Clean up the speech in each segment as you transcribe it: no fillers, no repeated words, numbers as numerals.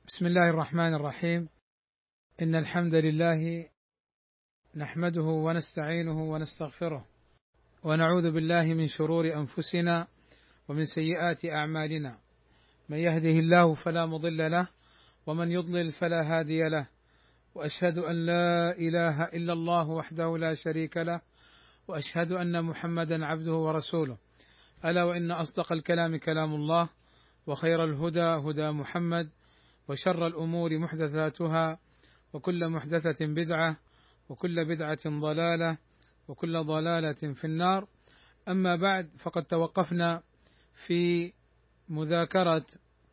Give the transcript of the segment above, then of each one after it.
بسم الله الرحمن الرحيم. إن الحمد لله نحمده ونستعينه ونستغفره، ونعوذ بالله من شرور أنفسنا ومن سيئات أعمالنا. من يهده الله فلا مضل له، ومن يضلل فلا هادي له، وأشهد أن لا إله إلا الله وحده لا شريك له، وأشهد أن محمدا عبده ورسوله. ألا وإن أصدق الكلام كلام الله، وخير الهدى هدى محمد، وشر الأمور محدثاتها، وكل محدثة بدعة، وكل بدعة ضلالة، وكل ضلالة في النار. أما بعد، فقد توقفنا في مذاكرة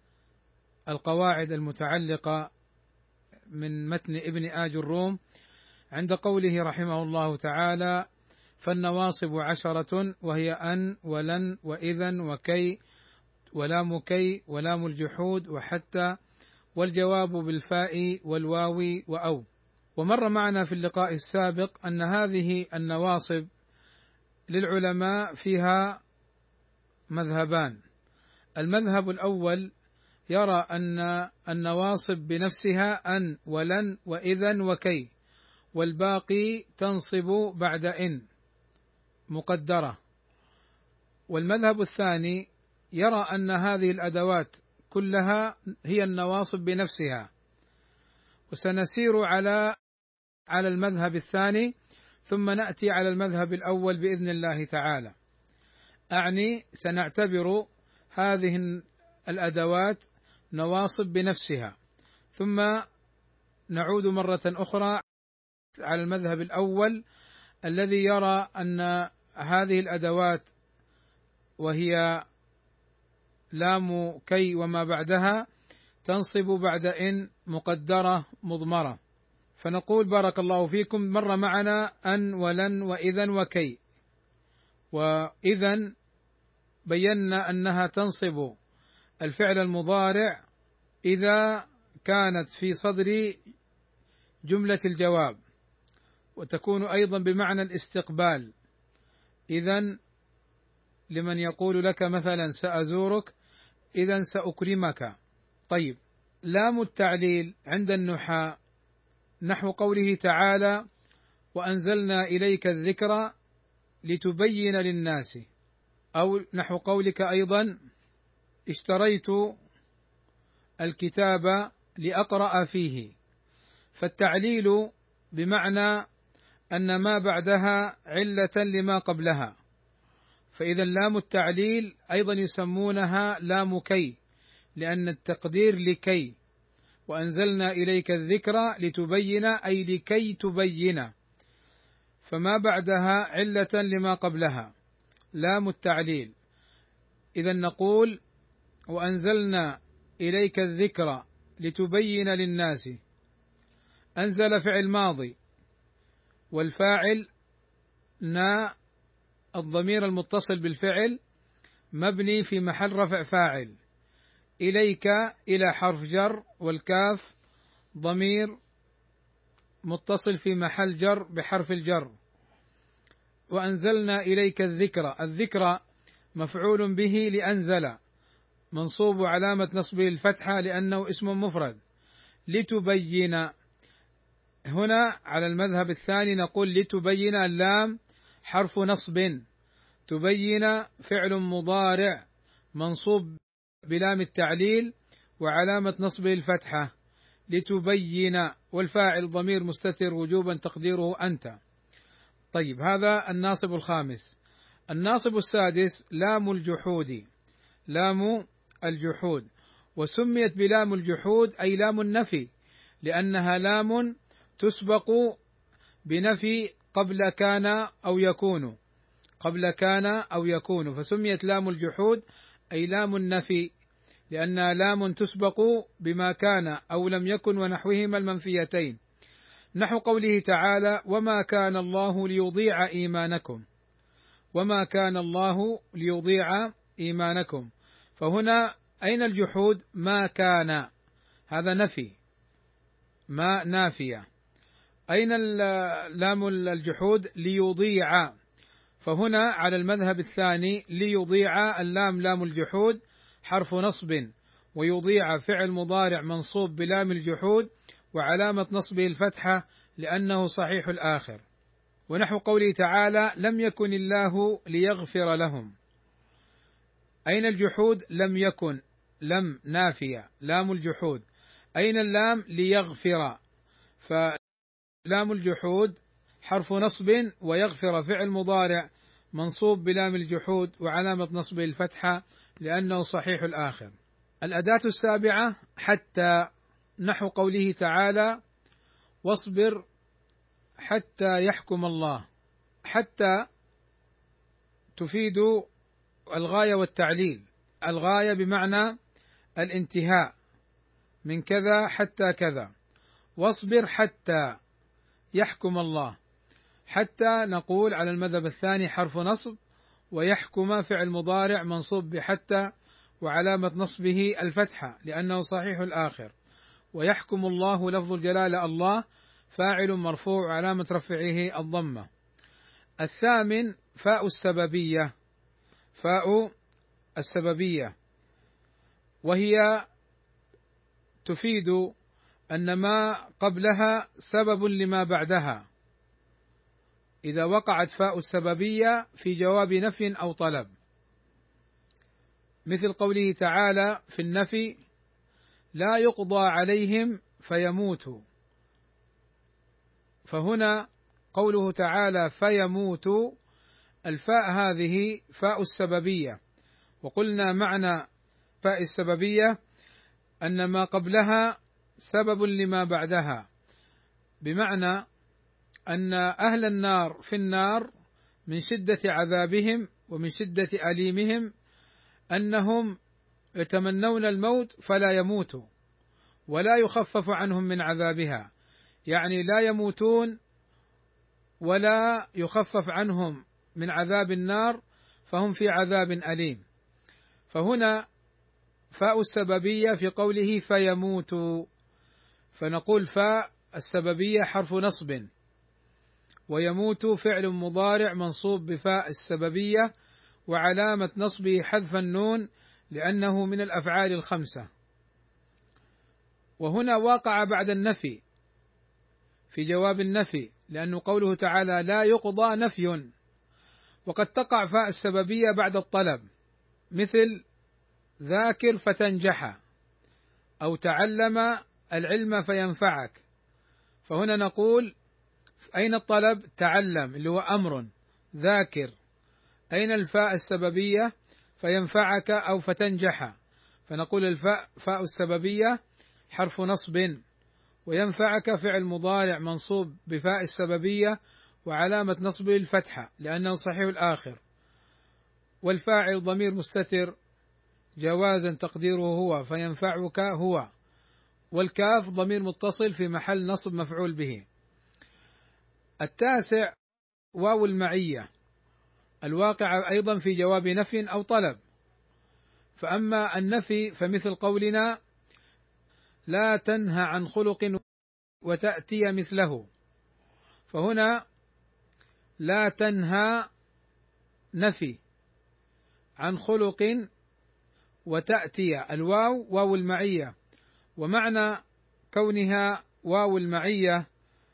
القواعد المتعلقة من متن ابن آج الروم عند قوله رحمه الله تعالى: فالنواصب 10، وهي أن ولن وإذا وكي ولام كي ولام الجحود وحتى، والجواب بالفاء والواو وأو. ومر معنا في اللقاء السابق أن هذه النواصب للعلماء فيها مذهبان. المذهب الأول يرى أن النواصب بنفسها أن ولن وإذا وكي، والباقي تنصب بعد إن مقدرة. والمذهب الثاني يرى أن هذه الأدوات كلها هي النواصب بنفسها. وسنسير على المذهب الثاني، ثم نأتي على المذهب الأول بإذن الله تعالى. أعني سنعتبر هذه الأدوات نواصب بنفسها، ثم نعود مرة أخرى على المذهب الأول الذي يرى أن هذه الأدوات وهي لام كي وما بعدها تنصب بعد إن مقدرة مضمرة. فنقول بارك الله فيكم: مر معنا أن ولن وإذا وكي، وإذا بينا أنها تنصب الفعل المضارع إذا كانت في صدر جملة الجواب، وتكون أيضا بمعنى الاستقبال. إذن لمن يقول لك مثلا سأزورك، إذن سأكرمك. طيب، لام التعليل عند النحاة نحو قوله تعالى: وأنزلنا إليك الذكر لتبين للناس، أو نحو قولك أيضا: اشتريت الكتاب لأقرأ فيه. فالتعليل بمعنى أن ما بعدها علة لما قبلها، فإذا لام التعليل أيضا يسمونها لام كي، لأن التقدير لكي. وأنزلنا إليك الذكر لتبين، أي لكي تبين، فما بعدها علة لما قبلها، لام التعليل. إذا نقول: وأنزلنا إليك الذكر لتبين للناس. أنزل فعل ماضي، والفاعل الضمير المتصل بالفعل مبني في محل رفع فاعل. إليك إلى حرف جر، والكاف ضمير متصل في محل جر بحرف الجر. وأنزلنا إليك الذكر مفعول به لأنزل، منصوب علامة نصبه الفتحة لأنه اسم مفرد. لتبين، هنا على المذهب الثاني نقول لتبين اللام حرف نصب، تبين فعل مضارع منصوب بلام التعليل وعلامة نصبه الفتحة لتبين، والفاعل ضمير مستتر وجوبا تقديره أنت. طيب، هذا الناصب الخامس. الناصب السادس لام الجحود، لام الجحود، وسميت بلام الجحود أي لام النفي، لأنها لام تسبق بنفي قبل كان أو يكون، قبل كان أو يكون، فسميت لام الجحود أي لام النفي، لأنها لام تسبق بما كان أو لم يكن ونحوهما المنفيتين، نحو قوله تعالى: وما كان الله ليضيع إيمانكم، وما كان الله ليضيع إيمانكم. فهنا أين الجحود؟ ما كان، هذا نفي، ما نافية. أين لام الجحود؟ ليضيع. فهنا على المذهب الثاني ليضيع اللام لام الجحود حرف نصب، ويضيع فعل مضارع منصوب بلام الجحود وعلامة نصبه الفتحة لأنه صحيح الآخر. ونحو قوله تعالى: لم يكن الله ليغفر لهم. أين الجحود؟ لم يكن، لم نافية، لام الجحود. أين اللام؟ ليغفر. فلام الجحود حرف نصب، ويغفر فعل مضارع منصوب بلام الجحود وعلامة نصبه الفتحة لأنه صحيح الآخر. الأداة السابعة حتى، نحو قوله تعالى: واصبر حتى يحكم الله. حتى تفيد الغاية والتعليل، الغاية بمعنى الانتهاء من كذا حتى كذا، واصبر حتى يحكم الله. حتى نقول على المذهب الثاني حرف نصب، ويحكم فعل مضارع منصوب بحتى وعلامة نصبه الفتحة لأنه صحيح الآخر. ويحكم الله لفظ الجلالة الله فاعل مرفوع علامة رفعه الضمة. الثامن فاء السببية، فاء السببية، وهي تفيد أن ما قبلها سبب لما بعدها إذا وقعت فاء السببية في جواب نفي أو طلب، مثل قوله تعالى في النفي: لا يقضى عليهم فيموتوا. فهنا قوله تعالى فيموتوا، الفاء هذه فاء السببية، وقلنا معنى فاء السببية أن ما قبلها سبب لما بعدها، بمعنى أن أهل النار في النار من شدة عذابهم ومن شدة أليمهم أنهم يتمنون الموت فلا يموتوا ولا يخفف عنهم من عذابها، يعني لا يموتون ولا يخفف عنهم من عذاب النار، فهم في عذاب أليم. فهنا فاء السببية في قوله فيموتوا، فنقول فاء السببية حرف نصب، ويموت فعل مضارع منصوب بفاء السببية وعلامة نصبه حذف النون لأنه من الأفعال الخمسة. وهنا واقع بعد النفي في جواب النفي، لأنه قوله تعالى لا يقضى نفي، وقد تقع فاء السببية بعد الطلب، مثل ذاكر فتنجح، أو تعلم العلم فينفعك. فهنا نقول أين الطلب؟ تعلم اللي هو أمر، ذاكر. أين الفاء السببية؟ فينفعك أو فتنجح. فنقول الفاء فاء السببية حرف نصب، وينفعك فعل مضارع منصوب بفاء السببية وعلامة نصبه الفتحة لأنه صحيح الآخر، والفاعل ضمير مستتر جوازا تقديره هو فينفعك هو، والكاف ضمير متصل في محل نصب مفعول به. التاسع واو المعية، الواقع أيضا في جواب نفي أو طلب. فأما النفي فمثل قولنا لا تنهى عن خلق وتأتي مثله، فهنا لا تنهى نفي عن خلق وتأتي، الواو واو المعية، ومعنى كونها واو المعية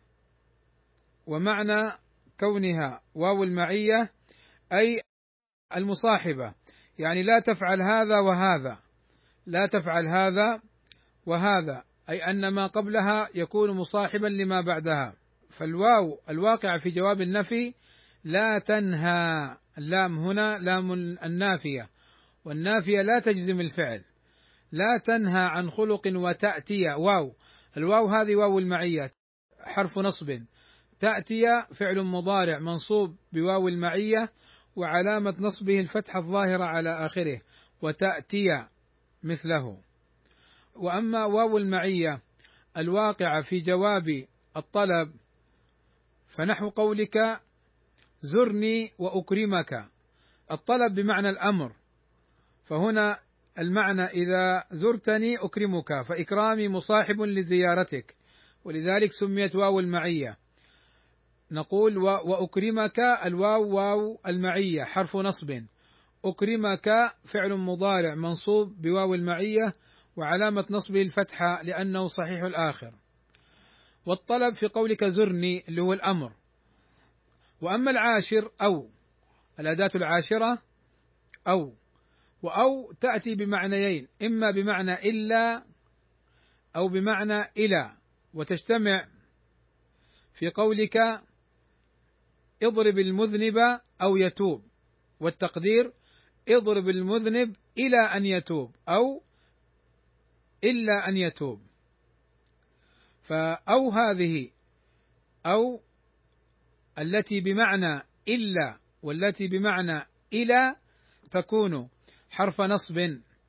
أي المصاحبة، يعني لا تفعل هذا وهذا، لا تفعل هذا وهذا، أي أن ما قبلها يكون مصاحبا لما بعدها. فالواو الواقع في جواب النفي لا تنهى، اللام هنا لام النافية، والنافية لا تجزم الفعل. لا تنهى عن خلق وتأتي، واو، الواو هذه واو المعية حرف نصب، تأتي فعل مضارع منصوب بواو المعية وعلامة نصبه الفتحة الظاهرة على آخره، وتأتي مثله. وأما واو المعية الواقعة في جواب الطلب فنحو قولك زرني وأكرمك، الطلب بمعنى الأمر، فهنا المعنى إذا زرتني أكرمك، فإكرامي مصاحب لزيارتك، ولذلك سميت واو المعية. نقول وأكرمك، الواو واو المعية حرف نصب، أكرمك فعل مضارع منصوب بواو المعية وعلامة نصبه الفتحة لأنه صحيح الآخر. والطلب في قولك زرني اللي هو الأمر. وأما العاشر أو، الأداة العاشرة أو، وأو تأتي بمعنيين، إما بمعنى إلا أو بمعنى إلى، وتجتمع في قولك اضرب المذنب أو يتوب، والتقدير اضرب المذنب إلى أن يتوب أو إلا أن يتوب. فأو هذه أو التي بمعنى إلا والتي بمعنى إلى تكون حرف نصب،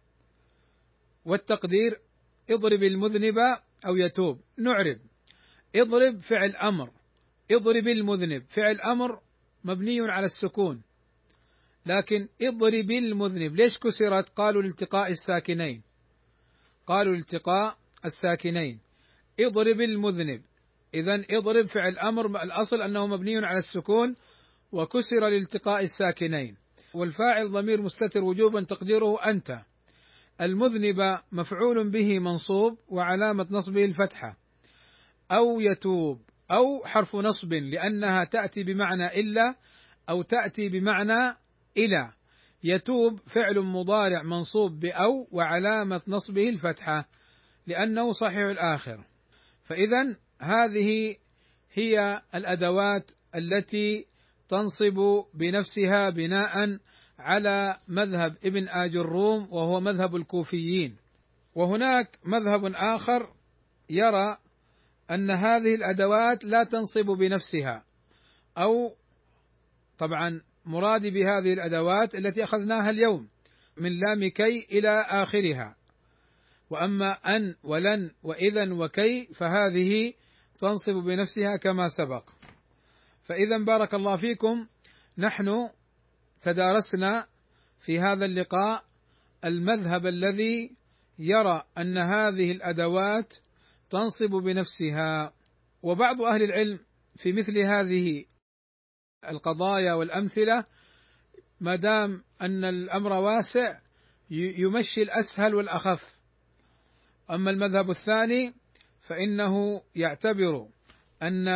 والتقدير اضرب المذنب أو يتوب. نعرب: اضرب فعل أمر، اضرب المذنب فعل أمر مبني على السكون، لكن اضرب المذنب ليش كسرت؟ قالوا لالتقاء الساكنين، قالوا لالتقاء الساكنين. اضرب المذنب، إذن اضرب فعل أمر الأصل أنه مبني على السكون وكسر لالتقاء الساكنين، والفاعل ضمير مستتر وجوبا تقديره أنت. المذنب مفعول به منصوب وعلامة نصبه الفتحة. أو يتوب، أو حرف نصب لأنها تأتي بمعنى إلا أو تأتي بمعنى إلى. يتوب فعل مضارع منصوب بأو وعلامة نصبه الفتحة لأنه صحيح الآخر. فإذا هذه هي الأدوات التي تنصب بنفسها بناء على مذهب ابن آج الروم وهو مذهب الكوفيين. وهناك مذهب آخر يرى أن هذه الأدوات لا تنصب بنفسها، أو طبعا مرادي بهذه الأدوات التي أخذناها اليوم من لام كي إلى آخرها. وأما أن ولن وإذا وكي فهذه تنصب بنفسها كما سبق. فإذا بارك الله فيكم، نحن تدارسنا في هذا اللقاء المذهب الذي يرى أن هذه الأدوات تنصب بنفسها. وبعض أهل العلم في مثل هذه القضايا والأمثلة ما دام أن الأمر واسع يمشي الأسهل والأخف. أما المذهب الثاني فإنه يعتبر أن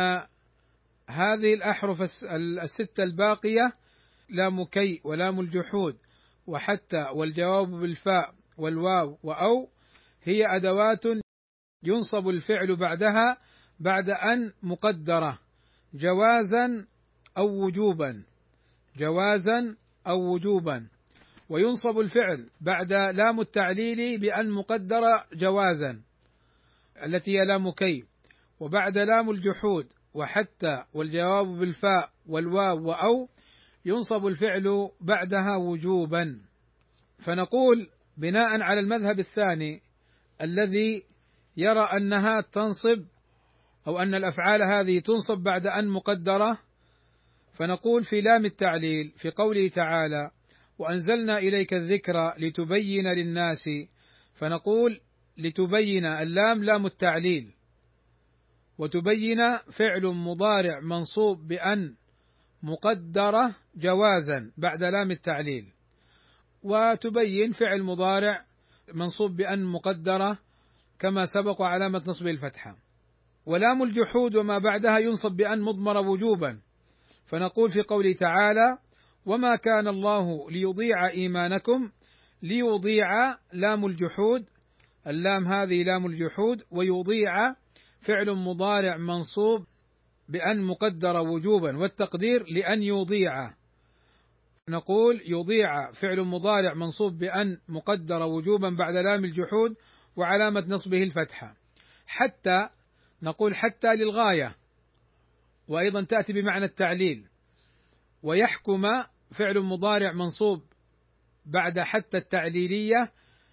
هذه الأحرف الستة الباقية لام كي ولام الجحود وحتى والجواب بالفاء والواو وأو هي أدوات ينصب الفعل بعدها بعد أن مقدرة جوازا أو وجوبا، جوازا أو وجوبا. وينصب الفعل بعد لام التعليل بأن مقدرة جوازا التي هي لام كي، وبعد لام الجحود وحتى والجواب بالفاء والواو وأو ينصب الفعل بعدها وجوبا. فنقول بناء على المذهب الثاني الذي يرى أنها تنصب أو أن الأفعال هذه تنصب بعد أن مقدرة، فنقول في لام التعليل في قوله تعالى: وأنزلنا إليك الذكر لتبين للناس، فنقول لتبين اللام لام التعليل، وتبين فعل مضارع منصوب بأن مقدرة جوازا بعد لام التعليل، وتبين فعل مضارع منصوب بأن مقدرة كما سبق علامة نصبه الفتحة. ولام الجحود وما بعدها ينصب بأن مضمر وجوبا، فنقول في قوله تعالى: وما كان الله ليضيع إيمانكم، ليضيع لام الجحود، اللام هذه لام الجحود، ويضيع فعل مضارع منصوب بأن مقدر وجوبا، والتقدير لأن يضيع. نقول يضيع فعل مضارع منصوب بأن مقدر وجوبا بعد لام الجحود وعلامة نصبه الفتحة. حتى نقول حتى للغاية، وأيضا تأتي بمعنى التعليل. ويحكم فعل مضارع منصوب بعد حتى التعليلية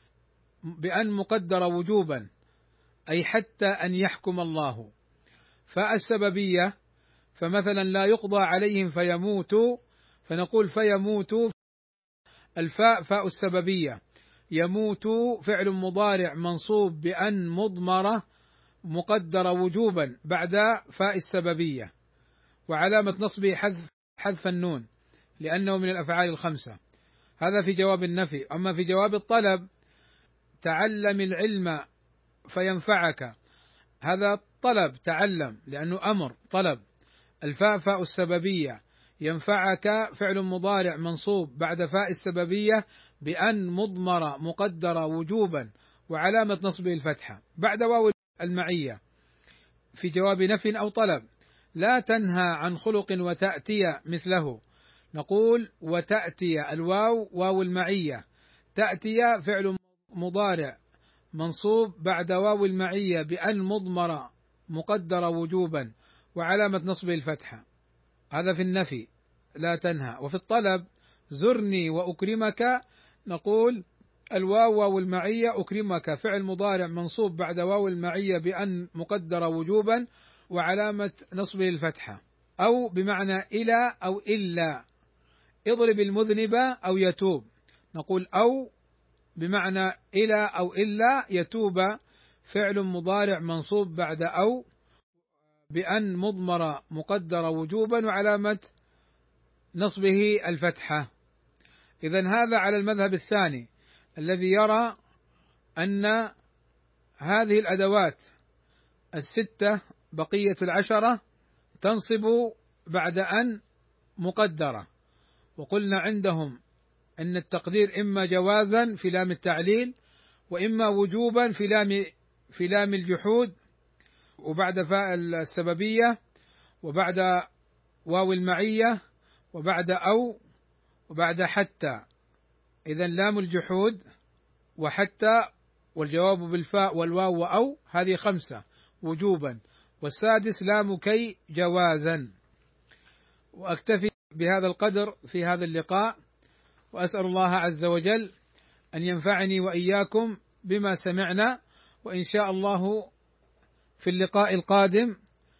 بأن مقدر وجوبا، أي حتى أن يحكم الله. فالسببية، فمثلا لا يقضى عليهم فيموتوا، فنقول فيموتوا الفاء فاء السببية، يموت فعل مضارع منصوب بأن مضمرة مقدرة وجوبا بعد فاء السببية، وعلامة نصبه حذف النون لأنه من الأفعال الخمسة. هذا في جواب النفي. أما في جواب الطلب تعلم العلم فينفعك، هذا طلب، تعلم لأنه أمر طلب. الفاء فاء السببية، ينفعك فعل مضارع منصوب بعد فاء السببية بأن مضمرة مقدرة وجوبا وعلامة نصبه الفتحة بعد واو المعية في جواب نفي أو طلب. لا تنهى عن خلق وتأتي مثله، نقول وتأتي الواو واو المعية، تأتي فعل مضارع منصوب بعد واو المعية بأن مضمرة مقدرة وجوبا وعلامة نصبه الفتحة، هذا في النفي لا تنهى. وفي الطلب زرني وأكرمك، نقول الواو واو المعية، أكرمك فعل مضارع منصوب بعد واو المعية بأن مقدرة وجوبا وعلامة نصبه الفتحة. أو بمعنى إلى أو إلا، اضرب المذنب أو يتوب، نقول أو بمعنى إلى أو إلا يتوب فعل مضارع منصوب بعد أو بأن مضمرة مقدرة وجوبا وعلامة نصبه الفتحة. إذن هذا على المذهب الثاني الذي يرى أن هذه الأدوات الستة بقية العشرة تنصب بعد أن مقدرة، وقلنا عندهم أن التقدير إما جوازا في لام التعليل وإما وجوبا في لام الجحود وبعد فاء السببية وبعد واو المعية وبعد أو وبعد حتى. إذن لام الجحود وحتى والجواب بالفاء والواو وأو هذه 5 وجوبا، والسادس لام كي جوازا. وأكتفي بهذا القدر في هذا اللقاء، وأسأل الله عز وجل أن ينفعني وإياكم بما سمعنا، وإن شاء الله في اللقاء القادم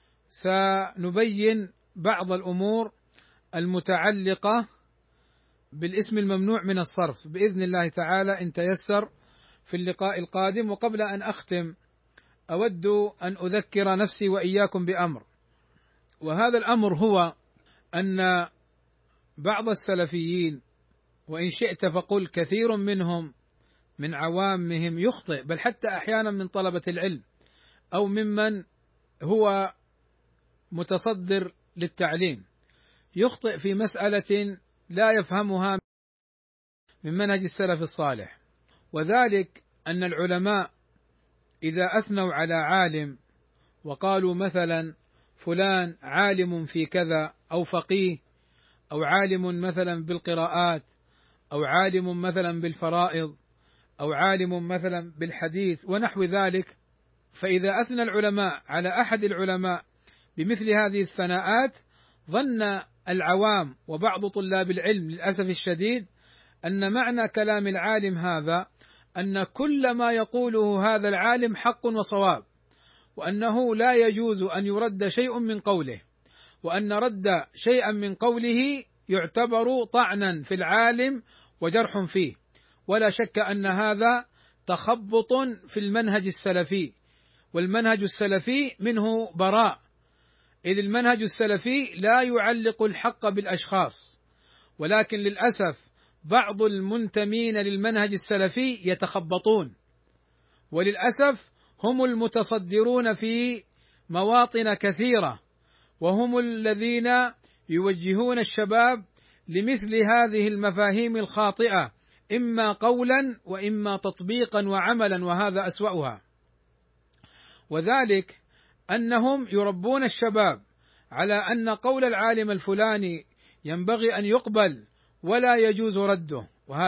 سنبين بعض الأمور المتعلقة بالاسم الممنوع من الصرف بإذن الله تعالى إن تيسر في اللقاء القادم. وقبل أن أختم أود أن أذكر نفسي وإياكم بأمر، وهذا الأمر هو أن بعض السلفيين، وإن شئت فقل كثير منهم من عوامهم يخطئ، بل حتى أحيانا من طلبة العلم أو ممن هو متصدر للتعليم، يخطئ في مسألة لا يفهمها من منهج السلف الصالح، وذلك أن العلماء إذا أثنوا على عالم وقالوا مثلا فلان عالم في كذا أو فقيه أو عالم مثلا بالقراءات أو عالم مثلا بالفرائض أو عالم مثلا بالحديث ونحو ذلك، فإذا أثنى العلماء على أحد العلماء بمثل هذه الثناءات ظن العوام وبعض طلاب العلم للأسف الشديد أن معنى كلام العالم هذا أن كل ما يقوله هذا العالم حق وصواب، وأنه لا يجوز أن يرد شيء من قوله، وأن رد شيئا من قوله يعتبر طعنا في العالم وجرح فيه. ولا شك أن هذا تخبط في المنهج السلفي، والمنهج السلفي منه براء، إذ المنهج السلفي لا يعلق الحق بالأشخاص، ولكن للأسف بعض المنتمين للمنهج السلفي يتخبطون، وللأسف هم المتصدرون في مواطن كثيرة، وهم الذين يوجهون الشباب لمثل هذه المفاهيم الخاطئة إما قولا وإما تطبيقا وعملا، وهذا أسوأها. وذلك أنهم يربون الشباب على أن قول العالم الفلاني ينبغي أن يقبل ولا يجوز رده،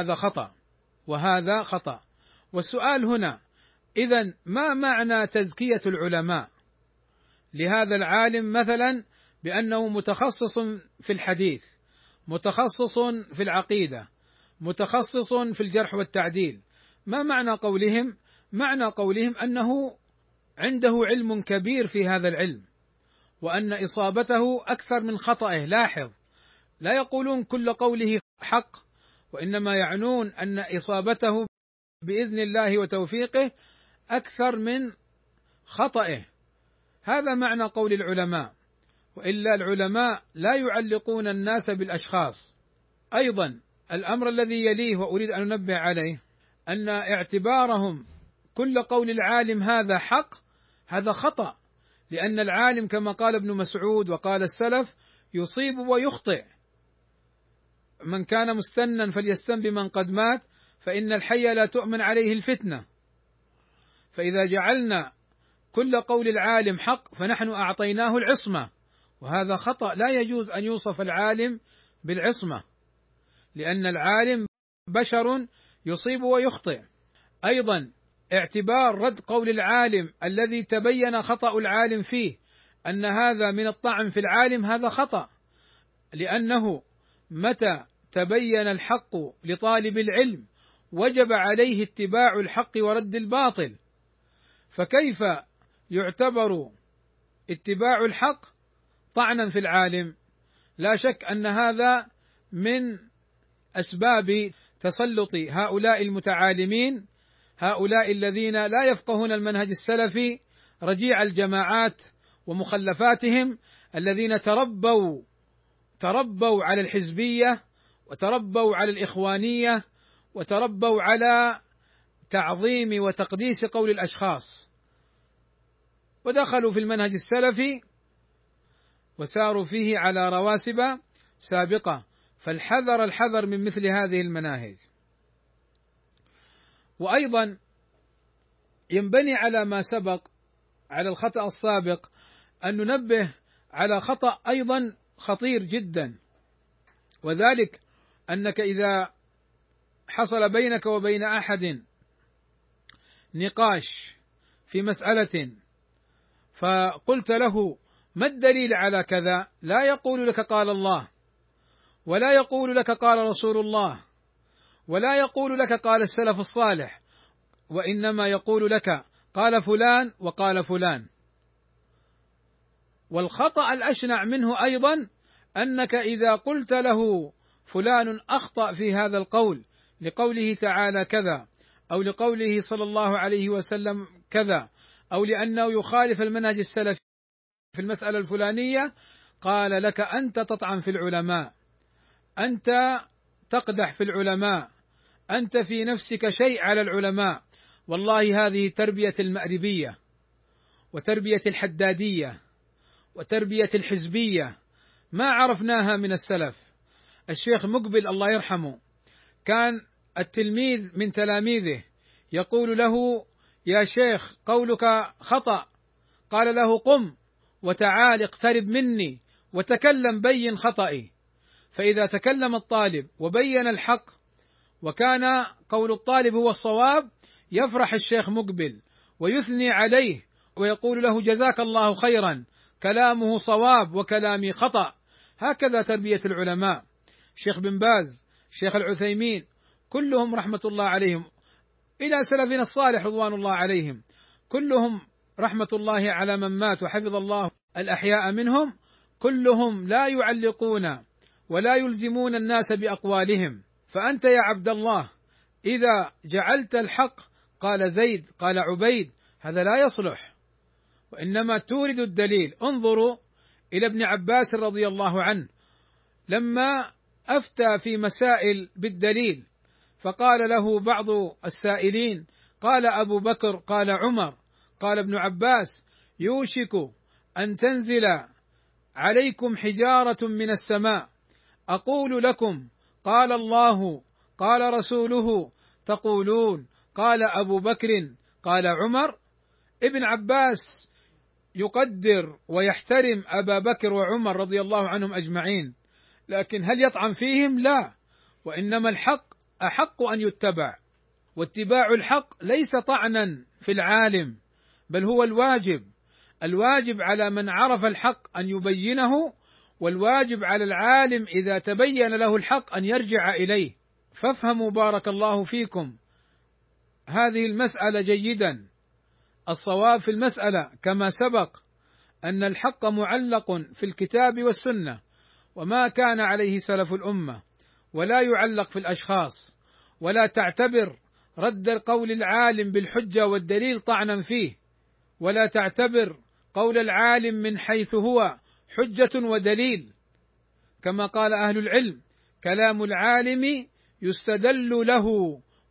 وهذا خطأ. والسؤال هنا إذن ما معنى تزكية العلماء لهذا العالم مثلا بأنه متخصص في الحديث، متخصص في العقيدة، متخصص في الجرح والتعديل؟ ما معنى قولهم؟ معنى قولهم أنه عنده علم كبير في هذا العلم، وأن إصابته أكثر من خطأه. لاحظ، لا يقولون كل قوله حق، وإنما يعنون أن إصابته بإذن الله وتوفيقه أكثر من خطأه. هذا معنى قول العلماء، وإلا العلماء لا يعلقون الناس بالأشخاص. أيضا الأمر الذي يليه وأريد أن أنبه عليه، أن اعتبارهم كل قول العالم هذا حق هذا خطأ، لأن العالم كما قال ابن مسعود وقال السلف يصيب ويخطئ، من كان مستنا فليستن بمن قد مات فإن الحي لا تؤمن عليه الفتنة. فإذا جعلنا كل قول العالم حق فنحن أعطيناه العصمة، وهذا خطأ، لا يجوز أن يوصف العالم بالعصمة، لأن العالم بشر يصيب ويخطئ. أيضا اعتبار رد قول العالم الذي تبين خطأ العالم فيه أن هذا من الطعن في العالم هذا خطأ، لأنه متى تبين الحق لطالب العلم وجب عليه اتباع الحق ورد الباطل، فكيف يعتبر اتباع الحق طعنا في العالم؟ لا شك أن هذا من أسباب تسلط هؤلاء المتعالمين، هؤلاء الذين لا يفقهون المنهج السلفي، رجيع الجماعات ومخلفاتهم، الذين تربوا على الحزبية وتربوا على الإخوانية وتربوا على تعظيم وتقديس قول الأشخاص، ودخلوا في المنهج السلفي وساروا فيه على رواسب سابقة، فالحذر الحذر من مثل هذه المناهج. وأيضا ينبني على ما سبق على الخطأ السابق أن ننبه على خطأ أيضا خطير جدا، وذلك أنك إذا حصل بينك وبين أحد نقاش في مسألة فقلت له ما الدليل على كذا، لا يقول لك قال الله، ولا يقول لك قال رسول الله، ولا يقول لك قال السلف الصالح، وإنما يقول لك قال فلان وقال فلان. والخطأ الأشنع منه أيضا أنك إذا قلت له فلان أخطأ في هذا القول لقوله تعالى كذا، أو لقوله صلى الله عليه وسلم كذا، أو لأنه يخالف المنهج السلفي في المسألة الفلانية، قال لك أنت تطعن في العلماء، أنت تقدح في العلماء، أنت في نفسك شيء على العلماء. والله هذه تربية المأربية وتربية الحدادية وتربية الحزبية ما عرفناها من السلف. الشيخ مقبل الله يرحمه كان التلميذ من تلاميذه يقول له يا شيخ قولك خطأ، قال له قم وتعال اقترب مني وتكلم بين خطئي. فإذا تكلم الطالب وبين الحق وكان قول الطالب هو الصواب يفرح الشيخ مقبل ويثني عليه ويقول له جزاك الله خيرا، كلامه صواب وكلامي خطأ. هكذا تربية العلماء، الشيخ بن باز، الشيخ العثيمين، كلهم رحمة الله عليهم، إلى سلفنا الصالح رضوان الله عليهم، كلهم رحمة الله على من مات وحفظ الله الأحياء منهم، كلهم لا يعلقون ولا يلزمون الناس بأقوالهم. فأنت يا عبد الله إذا جعلت الحق قال زيد قال عبيد هذا لا يصلح، وإنما تورد الدليل. انظروا إلى ابن عباس رضي الله عنه لما أفتى في مسائل بالدليل فقال له بعض السائلين قال أبو بكر قال عمر، قال ابن عباس يوشك أن تنزل عليكم حجارة من السماء أقول لكم قال الله قال رسوله تقولون قال أبو بكر قال عمر. ابن عباس يقدر ويحترم أبا بكر وعمر رضي الله عنهم أجمعين، لكن هل يطعن فيهم؟ لا، وإنما الحق أحق أن يتبع، واتباع الحق ليس طعنا في العالم بل هو الواجب على من عرف الحق أن يبينه، والواجب على العالم إذا تبين له الحق أن يرجع إليه. فافهموا بارك الله فيكم هذه المسألة جيدا. الصواب في المسألة كما سبق أن الحق معلق في الكتاب والسنة وما كان عليه سلف الأمة، ولا يعلق في الأشخاص، ولا تعتبر رد قول العالم بالحجة والدليل طعنا فيه، ولا تعتبر قول العالم من حيث هو حجة ودليل. كما قال أهل العلم كلام العالم يستدل له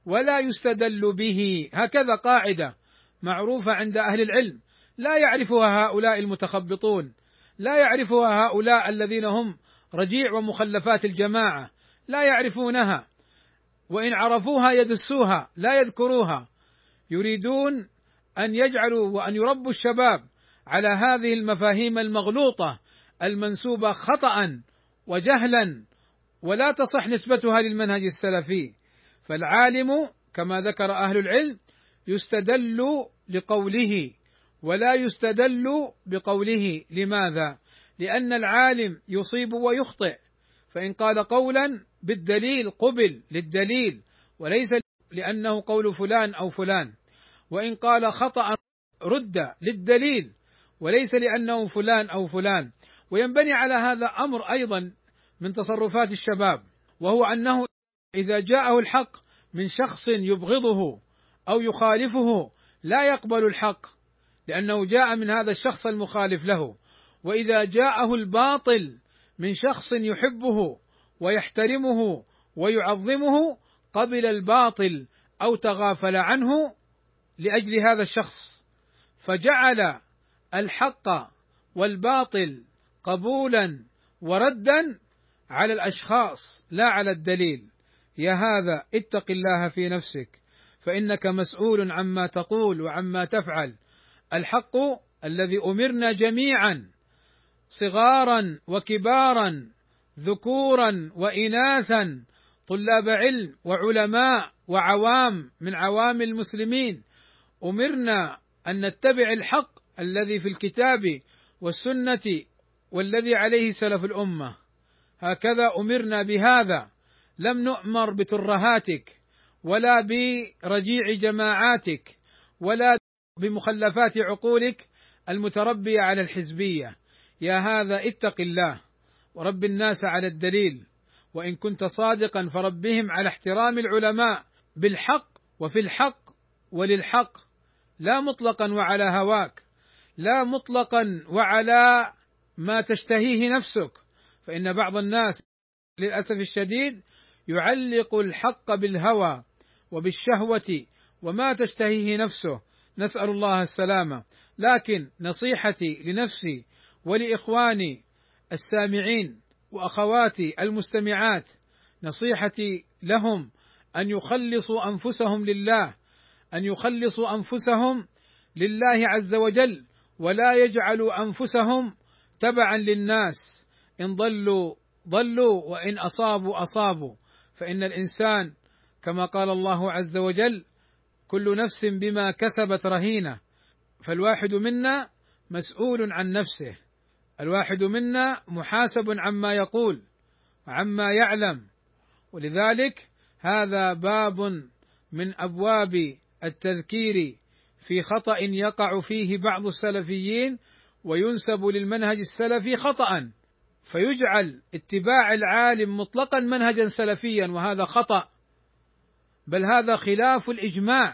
ولا يستدل به. هكذا قاعدة معروفة عند أهل العلم، لا يعرفها هؤلاء المتخبطون، لا يعرفها هؤلاء الذين هم رجيع ومخلفات الجماعة، لا يعرفونها، وإن عرفوها يدسوها لا يذكروها. يريدون أن يجعلوا وأن يربوا الشباب على هذه المفاهيم المغلوطة المنسوبة خطأ وجهلا، ولا تصح نسبتها للمنهج السلفي. فالعالم كما ذكر أهل العلم يستدل لقوله ولا يستدل بقوله. لماذا؟ لأن العالم يصيب ويخطئ، فإن قال قولا بالدليل قبل للدليل وليس لأنه قول فلان أو فلان، وإن قال خطأ رد للدليل وليس لأنه فلان أو فلان. وينبني على هذا أمر أيضا من تصرفات الشباب، وهو أنه إذا جاءه الحق من شخص يبغضه أو يخالفه لا يقبل الحق لأنه جاء من هذا الشخص المخالف له، وإذا جاءه الباطل من شخص يحبه ويحترمه ويعظمه قبل الباطل أو تغافل عنه لأجل هذا الشخص، فجعل الحق والباطل قبولا وردا على الأشخاص لا على الدليل. يا هذا اتق الله في نفسك فإنك مسؤول عما تقول وعما تفعل. الحق الذي أمرنا جميعا صغارا وكبارا ذكورا وإناثا طلاب علم وعلماء وعوام من عوام المسلمين، أمرنا أن نتبع الحق الذي في الكتاب والسنة والذي عليه سلف الأمة. هكذا أمرنا بهذا، لم نؤمر بترهاتك ولا برجيع جماعاتك ولا بمخلفات عقولك المتربية على الحزبية. يا هذا اتق الله ورب الناس على الدليل، وإن كنت صادقا فربهم على احترام العلماء بالحق وفي الحق وللحق، لا مطلقا وعلى هواك، لا مطلقا وعلى ما تشتهيه نفسك، فإن بعض الناس للأسف الشديد يعلق الحق بالهوى وبالشهوة وما تشتهيه نفسه، نسأل الله السلامة. لكن نصيحتي لنفسي ولإخواني السامعين وأخواتي المستمعات، نصيحتي لهم أن يخلصوا أنفسهم لله، أن يخلصوا أنفسهم لله عز وجل، ولا يجعلوا أنفسهم تبعا للناس. إن ضلوا ضلوا وإن أصابوا أصابوا، فإن الإنسان كما قال الله عز وجل كل نفس بما كسبت رهينة، فالواحد منا مسؤول عن نفسه، الواحد منا محاسب عما يقول وعما يعلم. ولذلك هذا باب من أبواب التذكير في خطأ يقع فيه بعض السلفيين وينسب للمنهج السلفي خطأ، فيجعل اتباع العالم مطلقا منهجا سلفيا، وهذا خطأ، بل هذا خلاف الإجماع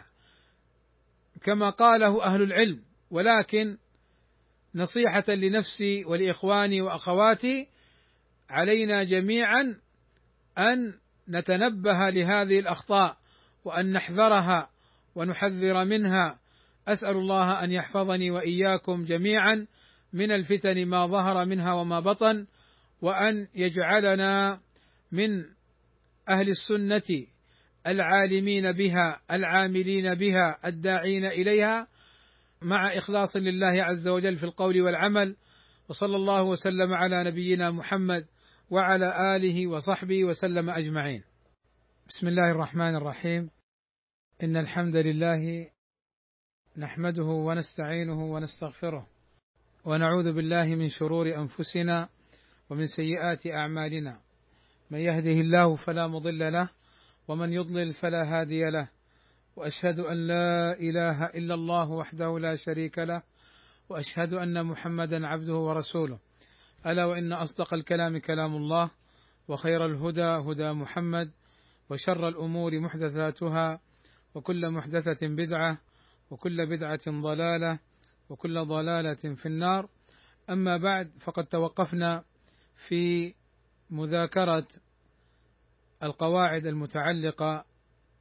كما قاله أهل العلم. ولكن نصيحة لنفسي ولإخواني وأخواتي، علينا جميعا أن نتنبه لهذه الأخطاء وأن نحذرها ونحذر منها. أسأل الله أن يحفظني وإياكم جميعا من الفتن ما ظهر منها وما بطن، وأن يجعلنا من أهل السنة العالمين بها العاملين بها الداعين إليها مع إخلاص لله عز وجل في القول والعمل. وصلى الله وسلم على نبينا محمد وعلى آله وصحبه وسلم أجمعين. بسم الله الرحمن الرحيم. إن الحمد لله نحمده ونستعينه ونستغفره ونعوذ بالله من شرور أنفسنا ومن سيئات أعمالنا، من يهده الله فلا مضل له ومن يضلل فلا هادي له، وأشهد أن لا إله إلا الله وحده لا شريك له، وأشهد أن محمدا عبده ورسوله. ألا وإن أصدق الكلام كلام الله، وخير الهدى هدى محمد، وشر الأمور محدثاتها، وكل محدثة بدعة، وكل بدعة ضلالة، وكل ضلالة في النار. أما بعد، فقد توقفنا في مذاكرة القواعد المتعلقة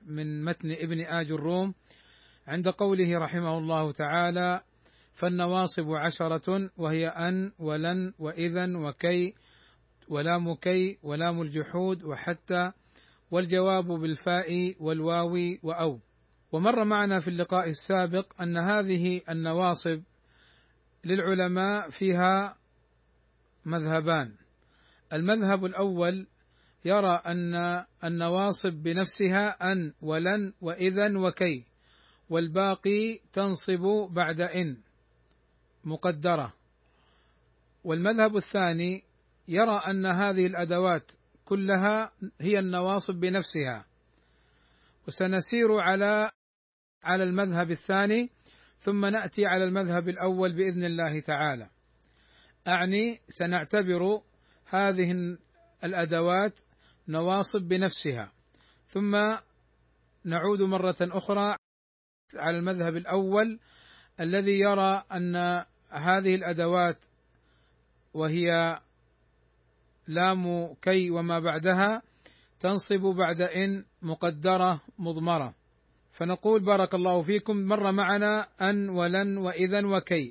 من متن ابن آج الروم عند قوله رحمه الله تعالى: فالنواصب 10 وهي أن ولن وإذا وكي ولام كي ولام الجحود وحتى، والجواب بالفاء والواو وأو. ومر معنا في اللقاء السابق أن هذه النواصب للعلماء فيها مذهبان. المذهب الأول يرى أن النواصب بنفسها أن ولن وإذا وكي، والباقي تنصب بعد إن مقدرة. والمذهب الثاني يرى أن هذه الأدوات كلها هي النواصب بنفسها، وسنسير على المذهب الثاني ثم نأتي على المذهب الأول بإذن الله تعالى. أعني سنعتبر هذه الأدوات نواصب بنفسها، ثم نعود مرة أخرى على المذهب الأول الذي يرى أن هذه الأدوات وهي لام كي وما بعدها تنصب بعد إن مقدرة مضمرة. فنقول بارك الله فيكم: مر معنا أن ولن وإذا وكي،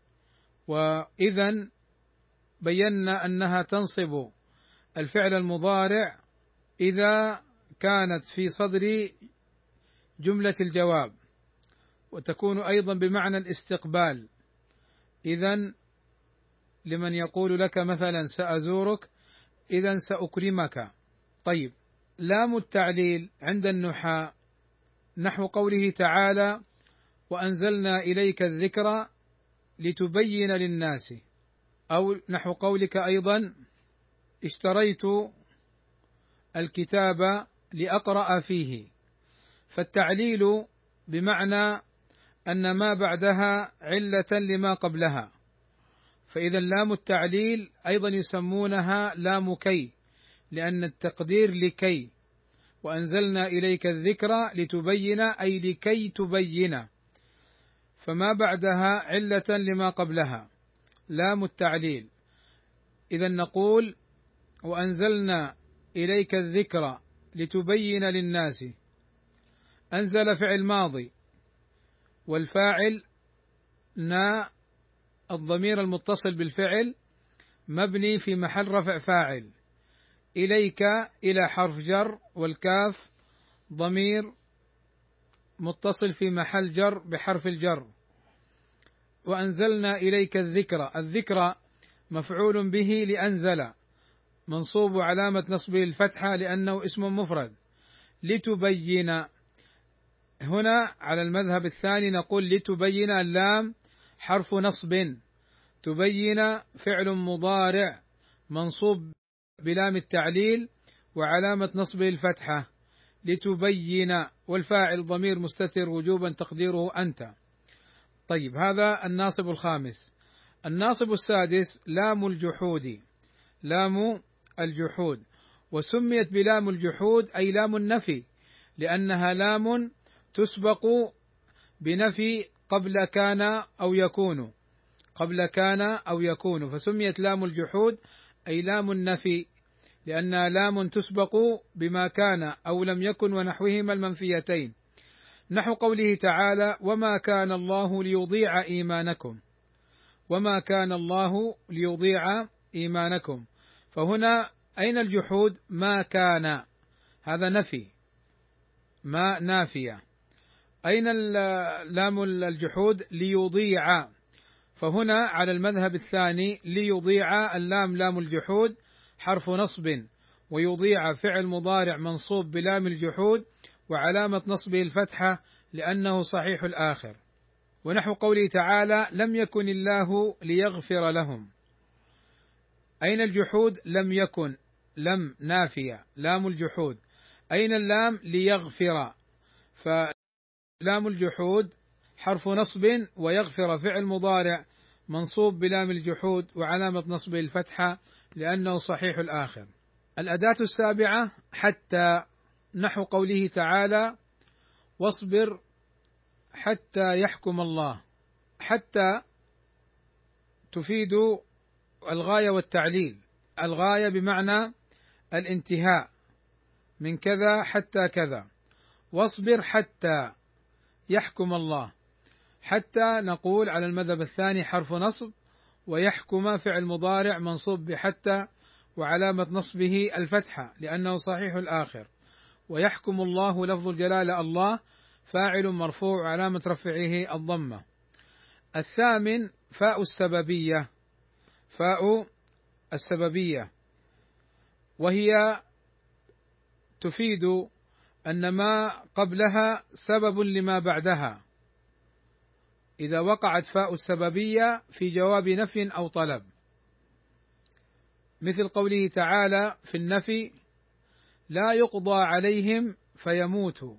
وإذا بينا أنها تنصب الفعل المضارع إذا كانت في صدر جملة الجواب، وتكون أيضا بمعنى الاستقبال. إذن لمن يقول لك مثلا سأزورك، إذن سأكرمك. طيب، لام التعليل عند النحاة نحو قوله تعالى: وأنزلنا إليك الذكر لتبين للناس، أو نحو قولك أيضا: اشتريت الكتاب لأقرأ فيه. فالتعليل بمعنى أن ما بعدها علة لما قبلها، فإذا لام التعليل أيضا يسمونها لام كي، لأن التقدير لكي، وأنزلنا إليك الذكر لتبين أي لكي تبين، فما بعدها علة لما قبلها لام التعليل. إذا نقول: وأنزلنا إليك الذكر لتبين للناس. أنزل فعل ماضي، والفاعل نا الضمير المتصل بالفعل مبني في محل رفع فاعل، إليك إلى حرف جر، والكاف ضمير متصل في محل جر بحرف الجر. وأنزلنا إليك الذكر، الذكر مفعول به لأنزل، منصوب علامة نصبه الفتحة لأنه اسم مفرد. لتبين، هنا على المذهب الثاني نقول لتبين اللام حرف نصب، تبين فعل مضارع منصوب بلام التعليل وعلامة نصبه الفتحة لتبين، والفاعل ضمير مستتر وجوبا تقديره أنت. طيب، هذا الناصب الخامس. الناصب السادس لام الجحود، لام الجحود، وسميت بلام الجحود أي لام النفي، لأنها لام تسبق بنفي قبل كان أو يكون، قبل كان أو يكون، فسميت لام الجحود أي لام النفي، لأنها لام تسبق بما كان أو لم يكن ونحوهما المنفيتين، نحو قوله تعالى: وما كان الله ليضيع إيمانكم، وما كان الله ليضيع إيمانكم. فهنا أين الجحود؟ ما كان، هذا نفي، ما نافية. أين لام الجحود؟ ليضيع. فهنا على المذهب الثاني ليضيع اللام لام الجحود حرف نصب، ويضيع فعل مضارع منصوب بلام الجحود وعلامة نصبه الفتحة لأنه صحيح الآخر. ونحو قوله تعالى: لم يكن الله ليغفر لهم. أين الجحود؟ لم يكن، لم نافية، لام الجحود. أين اللام؟ ليغفر. فلام الجحود حرف نصب، ويغفر فعل مضارع منصوب بلام الجحود وعلامة نصبه الفتحة لأنه صحيح الآخر. الأداة السابعة حتى، نحو قوله تعالى: واصبر حتى يحكم الله. حتى تفيد الغاية والتعليل، الغاية بمعنى الانتهاء من كذا حتى كذا، واصبر حتى يحكم الله. حتى نقول على المذهب الثاني حرف نصب، ويحكم فعل مضارع منصوب بحتى وعلامة نصبه الفتحة لأنه صحيح الآخر، ويحكم الله لفظ الجلالة الله فاعل مرفوع وعلامة رفعه الضمة. الثامن فاء السببية، فاء السببية، وهي تفيد أن ما قبلها سبب لما بعدها إذا وقعت فاء السببية في جواب نفي أو طلب، مثل قوله تعالى في النفي لا يقضى عليهم فيموتوا،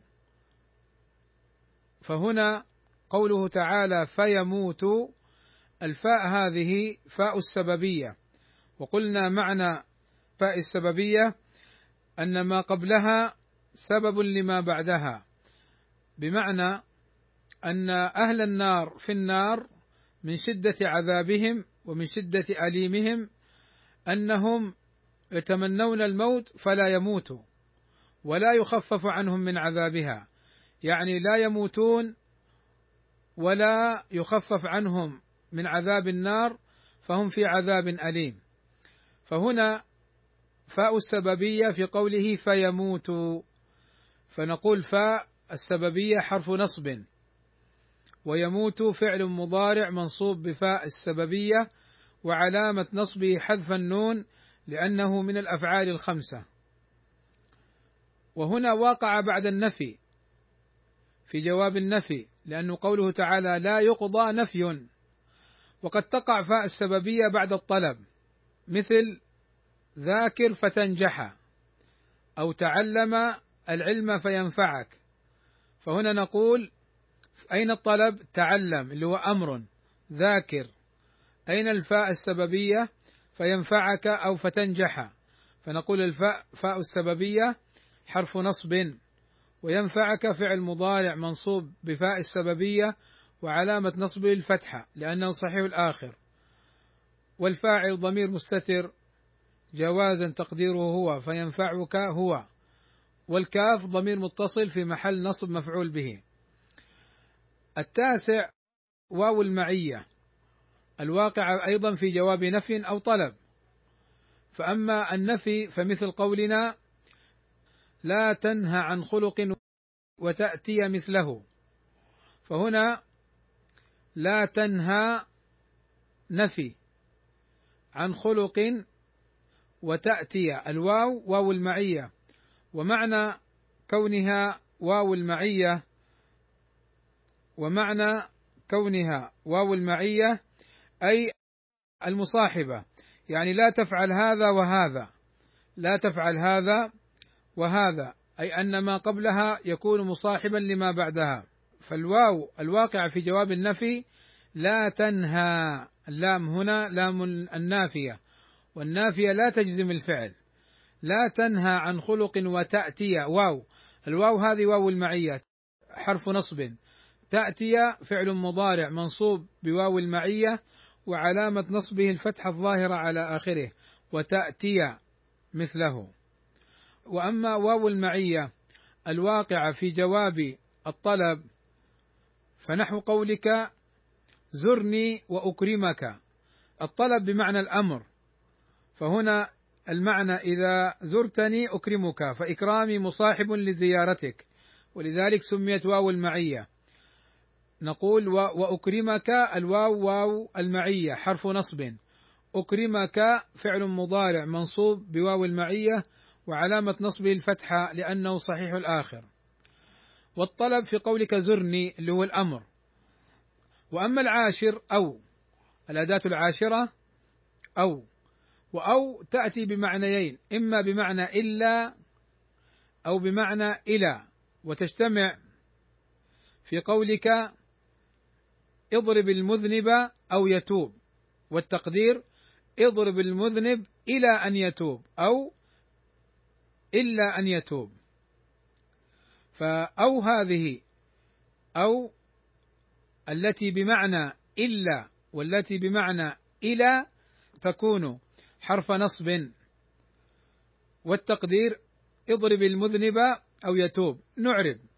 فهنا قوله تعالى فيموتوا الفاء هذه فاء السببية، وقلنا معنى فاء السببية أن ما قبلها سبب لما بعدها، بمعنى أن أهل النار في النار من شدة عذابهم ومن شدة أليمهم أنهم يتمنون الموت فلا يموتوا ولا يخفف عنهم من عذابها، يعني لا يموتون ولا يخفف عنهم من عذاب النار، فهم في عذاب أليم. فهنا فاء السببية في قوله فيموتوا، فنقول فاء السببية حرف نصب، ويموت فعل مضارع منصوب بفاء السببية وعلامة نصبه حذف النون لأنه من الأفعال الخمسة. وهنا واقع بعد النفي في جواب النفي، لأنه قوله تعالى لا يقضى نفي، وقد تقع فاء السببية بعد الطلب، مثل ذاكر فتنجح، أو تعلم العلم فينفعك. فهنا نقول أين الطلب؟ تعلم اللي هو أمر، ذاكر أين الفاء السببية؟ فينفعك أو فتنجح، فنقول الفاء فاء السببية حرف نصب، وينفعك فعل مضارع منصوب بفاء السببية وعلامة نصبه الفتحة لأنه صحيح الآخر، والفاعل ضمير مستتر جوازا تقديره هو فينفعك هو، والكاف ضمير متصل في محل نصب مفعول به. التاسع واو المعية الواقع أيضا في جواب نفي أو طلب، فأما النفي فمثل قولنا لا تنهى عن خلق وتأتي مثله، فهنا لا تنهى نفي عن خلق وتأتي الواو واو المعية، ومعنى كونها واو المعية أي المصاحبة، يعني لا تفعل هذا وهذا، لا تفعل هذا وهذا، أي أن ما قبلها يكون مصاحبا لما بعدها. فالواو الواقع في جواب النفي لا تنهى، اللام هنا لام النافية، والنافية لا تجزم الفعل، لا تنهى عن خلق وتأتي واو، الواو هذه واو المعية حرف نصب، تأتي فعل مضارع منصوب بواو المعية وعلامة نصبه الفتحة الظاهرة على آخره، وتأتي مثله. وأما واو المعية الواقعة في جواب الطلب فنحو قولك زرني وأكرمك، الطلب بمعنى الأمر، فهنا المعنى إذا زرتني أكرمك، فإكرامي مصاحب لزيارتك، ولذلك سميت واو المعية. نقول وأكرمك الواو واو المعية حرف نصب، أكرمك فعل مضارع منصوب بواو المعية وعلامة نصبه الفتحة لأنه صحيح الآخر. والطلب في قولك زرني اللي هو الأمر. وأما العاشر أو الأداة العاشرة أو، وأو تأتي بمعنيين، إما بمعنى إلا أو بمعنى إلى، وتجتمع في قولك اضرب المذنب أو يتوب، والتقدير اضرب المذنب إلى أن يتوب أو إلا أن يتوب. فأو هذه أو التي بمعنى إلا والتي بمعنى إلى تكون حرف نصب، والتقدير اضرب المذنب أو يتوب. نعرب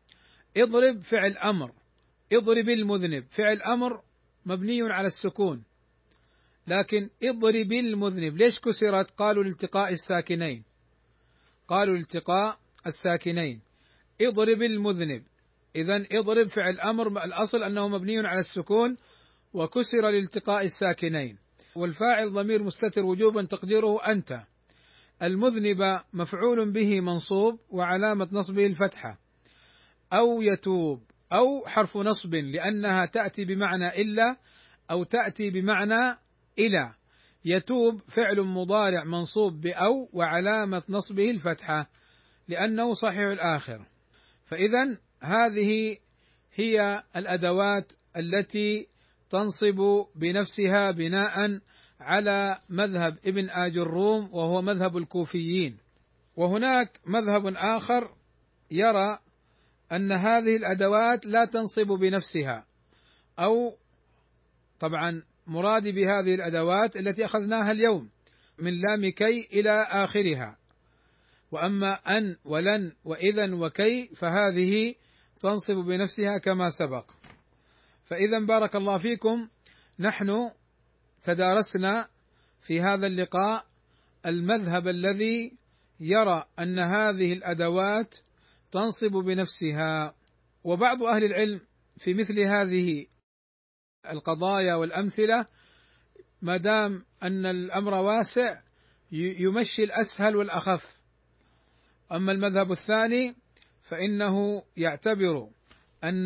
اضرب فعل أمر، اضرب المذنب فعل أمر مبني على السكون، لكن اضرب المذنب ليش كسرت؟ قالوا لالتقاء الساكنين، قالوا لالتقاء الساكنين. اضرب المذنب، إذن اضرب فعل أمر الأصل أنه مبني على السكون وكسر لالتقاء الساكنين، والفاعل ضمير مستتر وجوبا تقديره أنت. المذنب مفعول به منصوب وعلامة نصبه الفتحة، أو يتوب، أو حرف نصب لأنها تأتي بمعنى إلا أو تأتي بمعنى إلى. يتوب فعل مضارع منصوب بأو وعلامة نصبه الفتحة لأنه صحيح الآخر. فإذا هذه هي الأدوات التي تنصب بنفسها بناء على مذهب ابن آج الروم وهو مذهب الكوفيين. وهناك مذهب آخر يرى أن هذه الأدوات لا تنصب بنفسها، أو طبعا مرادي بهذه الأدوات التي أخذناها اليوم من لام كي إلى آخرها، وأما أن ولن وإذا وكي فهذه تنصب بنفسها كما سبق. فإذا بارك الله فيكم، نحن تدارسنا في هذا اللقاء المذهب الذي يرى أن هذه الأدوات تنصب بنفسها. وبعض أهل العلم في مثل هذه القضايا والأمثلة ما دام أن الأمر واسع يمشي الأسهل والأخف. أما المذهب الثاني فإنه يعتبر أن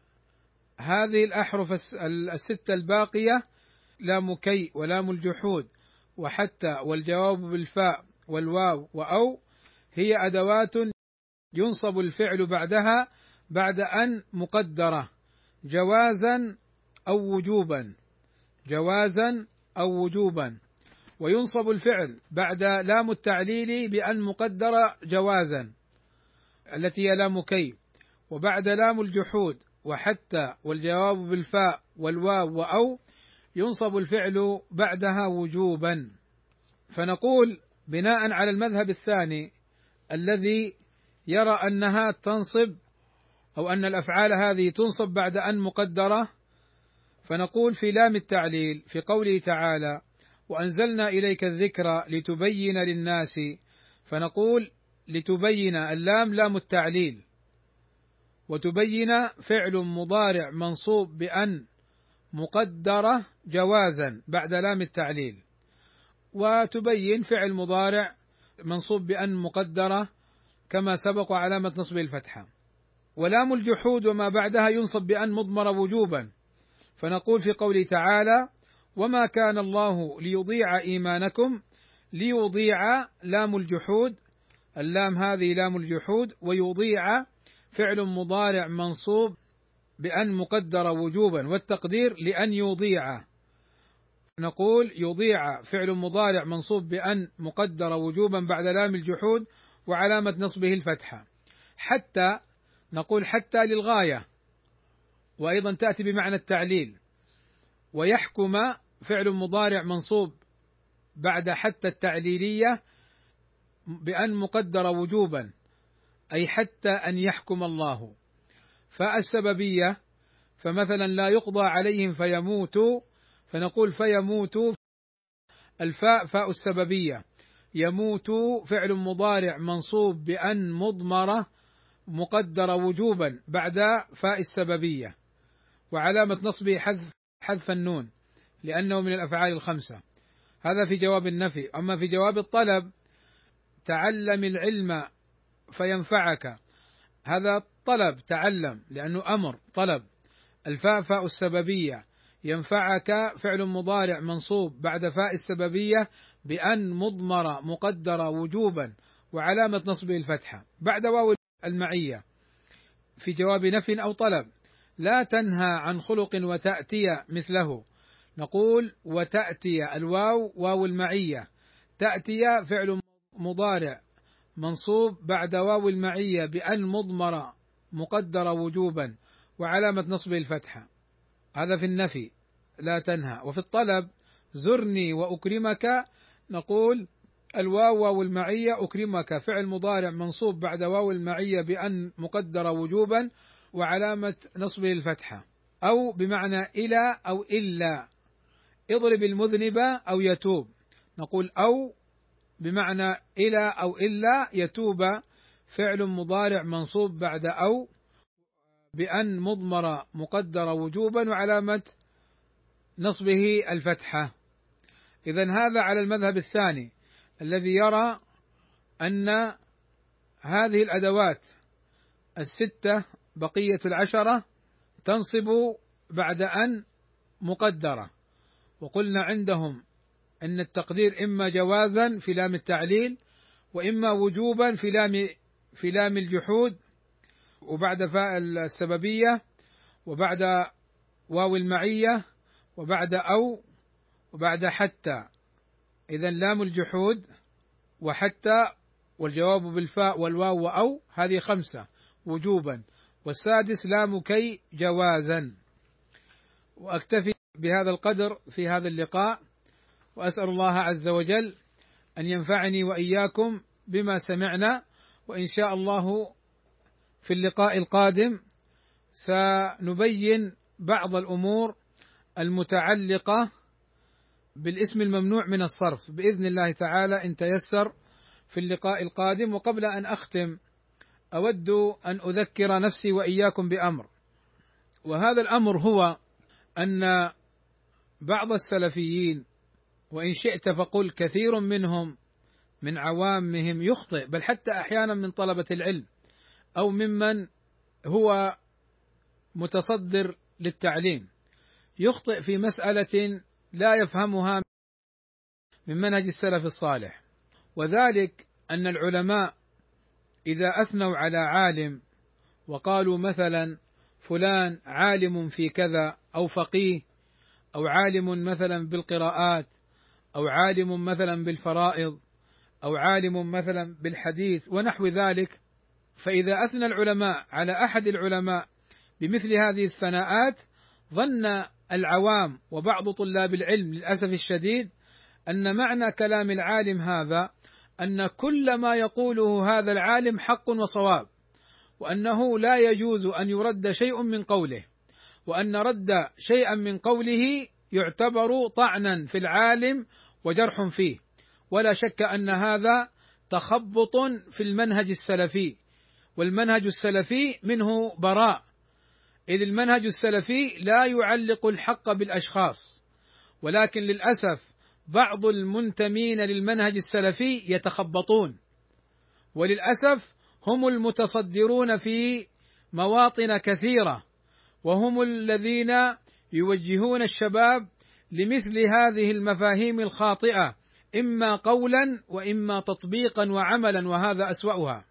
هذه الأحرف الستة الباقية لام كي ولام الجحود وحتى والجواب بالفاء والواو وأو هي أدوات ينصب الفعل بعدها بعد أن مقدرة جوازا أو وجوبا، جوازا أو وجوبا، وينصب الفعل بعد لام التعليل بأن مقدرة جوازا التي هي لام كي، وبعد لام الجحود وحتى والجواب بالفاء والواو وأو ينصب الفعل بعدها وجوبا. فنقول بناء على المذهب الثاني الذي يرى أنها تنصب أو أن الأفعال هذه تنصب بعد أن مقدرة، فنقول في لام التعليل في قوله تعالى وأنزلنا إليك الذكر لتبين للناس، فنقول لتبين اللام لام التعليل، وتبين فعل مضارع منصوب بأن مقدرة جوازا بعد لام التعليل، وتبين فعل مضارع منصوب بأن مقدرة كما سبق علامة نصبه الفتحة. ولام الجحود وما بعدها ينصب بأن مضمر وجوبا، فنقول في قوله تعالى وما كان الله ليضيع إيمانكم، ليضيع لام الجحود، اللام هذه لام الجحود، ويضيع فعل مضارع منصوب بأن مقدر وجوبا والتقدير لأن يضيع، نقول يضيع فعل مضارع منصوب بأن مقدر وجوبا بعد لام الجحود وعلامة نصبه الفتحة. حتى نقول حتى للغاية، وأيضا تأتي بمعنى التعليل. ويحكم فعل مضارع منصوب بعد حتى التعليلية بأن مقدر وجوبا، أي حتى أن يحكم الله. فالسببية فمثلا لا يقضى عليهم فيموتوا، فنقول فيموتوا الفاء فاء السببية، يموت فعل مضارع منصوب بأن مضمرة مقدرة وجوبا بعد فاء السببية، وعلامة نصبه حذف النون لأنه من الأفعال الخمسة. هذا في جواب النفي. أما في جواب الطلب تعلم العلم فينفعك، هذا طلب تعلم لأنه أمر طلب، الفاء فاء السببية، ينفعك فعل مضارع منصوب بعد فاء السببية بأن مضمرة مقدرة وجوبا وعلامة نصبه الفتحة بعد واو المعية في جواب نفي أو طلب. لا تنهى عن خلق وتأتي مثله، نقول وتأتي الواو واو المعية، تأتي فعل مضارع منصوب بعد واو المعية بأن مضمرة مقدرة وجوبا وعلامة نصبه الفتحة، هذا في النفي لا تنهى. وفي الطلب زرني وأكرمك، نقول الواو واو المعية أكرمك فعل مضارع منصوب بعد واو المعية بأن مقدرة وجوبا وعلامة نصبه الفتحة، أو بمعنى إلى أو إلا، اضرب المذنب أو يتوب، نقول أو بمعنى إلى أو إلا يتوب، فعل مضارع منصوب بعد أو بأن مضمرة مقدرة وجوبا وعلامة نصبه الفتحة. إذن هذا على المذهب الثاني الذي يرى أن هذه الأدوات الستة بقية العشرة تنصب بعد أن مقدرة، وقلنا عندهم أن التقدير إما جوازا في لام التعليل، وإما وجوبا في لام الجحود، وبعد فاء السببية، وبعد واو المعية، وبعد أو، وبعد حتى. إذن لام الجحود وحتى والجواب بالفاء والواو وأو، هذه 5 وجوبا، والسادس لام كي جوازا. وأكتفي بهذا القدر في هذا اللقاء، وأسأل الله عز وجل أن ينفعني وإياكم بما سمعنا، وإن شاء الله في اللقاء القادم سنبين بعض الأمور المتعلقة بالاسم الممنوع من الصرف بإذن الله تعالى إن تيسر في اللقاء القادم. وقبل أن أختم أود أن أذكر نفسي وإياكم بأمر، وهذا الأمر هو أن بعض السلفيين، وإن شئت فقل كثير منهم من عوامهم يخطئ، بل حتى أحيانا من طلبة العلم أو ممن هو متصدر للتعليم، يخطئ في مسألة لا يفهمها من منهج السلف الصالح، وذلك أن العلماء إذا أثنوا على عالم وقالوا مثلا فلان عالم في كذا، أو فقيه، أو عالم مثلا بالقراءات، أو عالم مثلا بالفرائض، أو عالم مثلا بالحديث ونحو ذلك، فإذا أثنى العلماء على أحد العلماء بمثل هذه الثناءات، ظن العوام وبعض طلاب العلم للأسف الشديد أن معنى كلام العالم هذا أن كل ما يقوله هذا العالم حق وصواب، وأنه لا يجوز أن يرد شيء من قوله، وأن رد شيئا من قوله يعتبر طعنا في العالم وجرح فيه. ولا شك أن هذا تخبط في المنهج السلفي، والمنهج السلفي منه براء، إذ المنهج السلفي لا يعلق الحق بالأشخاص، ولكن للأسف بعض المنتمين للمنهج السلفي يتخبطون، وللأسف هم المتصدرون في مواطن كثيرة، وهم الذين يوجهون الشباب لمثل هذه المفاهيم الخاطئة، إما قولا وإما تطبيقا وعملا، وهذا أسوأها.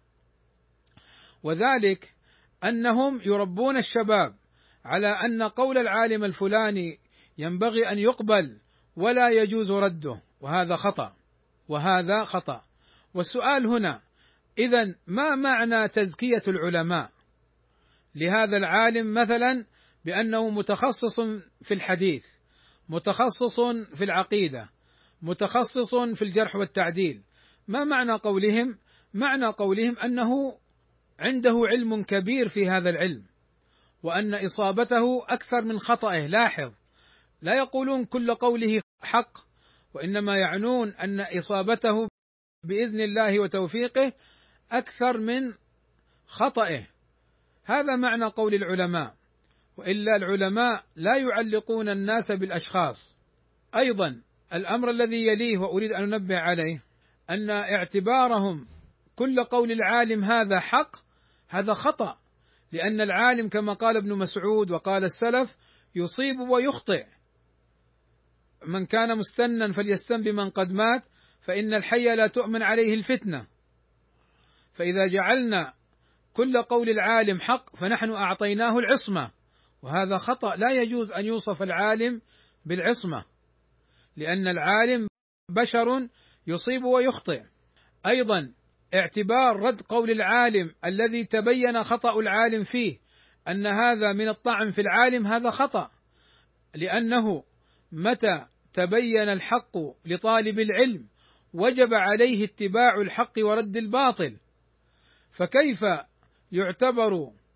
وذلك أنهم يربون الشباب على أن قول العالم الفلاني ينبغي أن يقبل ولا يجوز رده، وهذا خطأ. والسؤال هنا إذن ما معنى تزكية العلماء لهذا العالم مثلا بأنه متخصص في الحديث، متخصص في العقيدة، متخصص في الجرح والتعديل؟ ما معنى قولهم؟ معنى قولهم أنه عنده علم كبير في هذا العلم، وأن إصابته أكثر من خطأه. لاحظ، لا يقولون كل قوله حق، وإنما يعنون أن إصابته بإذن الله وتوفيقه أكثر من خطأه. هذا معنى قول العلماء، وإلا العلماء لا يعلقون الناس بالأشخاص. أيضا الأمر الذي يليه وأريد أن أنبه عليه أن اعتبارهم كل قول العالم هذا حق هذا خطأ، لأن العالم كما قال ابن مسعود وقال السلف يصيب ويخطئ. من كان مستنا فليستن بمن قد مات، فإن الحي لا تؤمن عليه الفتنة. فإذا جعلنا كل قول العالم حق فنحن أعطيناه العصمة، وهذا خطأ. لا يجوز أن يوصف العالم بالعصمة، لأن العالم بشر يصيب ويخطئ. أيضا اعتبار رد قول العالم الذي تبين خطأ العالم فيه أن هذا من الطعن في العالم، هذا خطأ، لأنه متى تبين الحق لطالب العلم وجب عليه اتباع الحق ورد الباطل، فكيف يعتبر